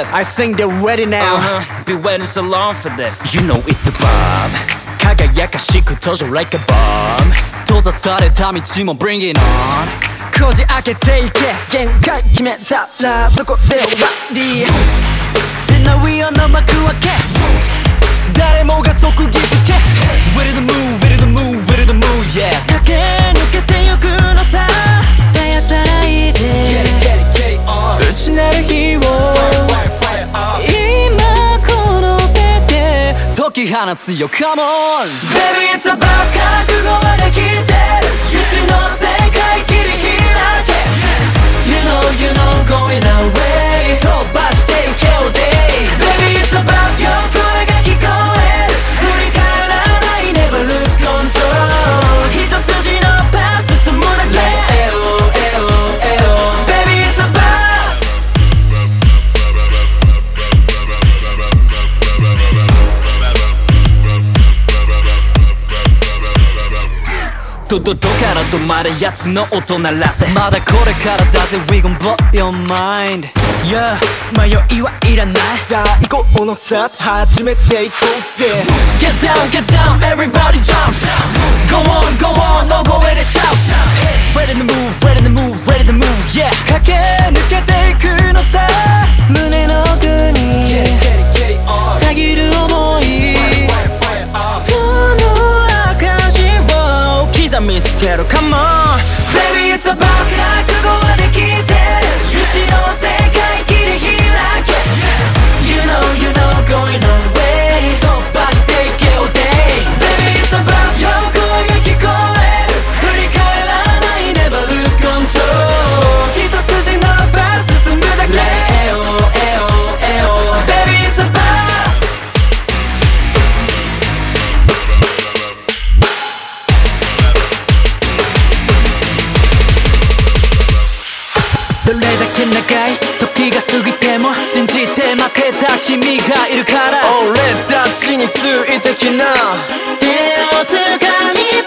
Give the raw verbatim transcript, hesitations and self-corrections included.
I think they're ready now. Uh-huh. Been waiting so long for this. You know it's a bomb. 輝かしく登場 like a bomb. 閉ざされた道も bring it on. こじ開けていけ限界決めたらそこで終わり。セナリオの幕開け誰もが即義付け Ready to move, ready to move, ready to move, yeah 駆け抜けてゆくのさ絶やさないで Get it, get it, get it on 内なる火を Fire, fire, fire, uh. 今この手で解き放つよ Come on Baby it's about 覚悟はできてる未知の世界切り開け You know, you know, going away 飛ばしていけ all day Baby it's about よ声が聞こえる振り返らない Never lose control 一筋のパス進むだけ Like Eyo, Eyo, Eyo Baby it's about どどどから止まれやつの音鳴らせまだこれからだぜ We gon' blow your mind Yeah 迷いはいらないさあ行こうのさ始めていこうぜ Get down get down everybody jump Go on go on 大声で shout Ready to move ready to move ready to move Yeah 駆け抜けていくのさ胸の奥にたぎる想いその証を刻みつける Come on Baby it's about 覚悟はできてる未知の世界切り開け You know you know going away 飛ばしていけ all day Baby it's about よ声が聞こえる振り返らない Never lose control 一筋のパス進むだけ Like Eyo, Eyo, Eyo Baby it's aboutどれだけ長い時が過ぎても信じて負けた君がいるから俺たちについてきな手を掴み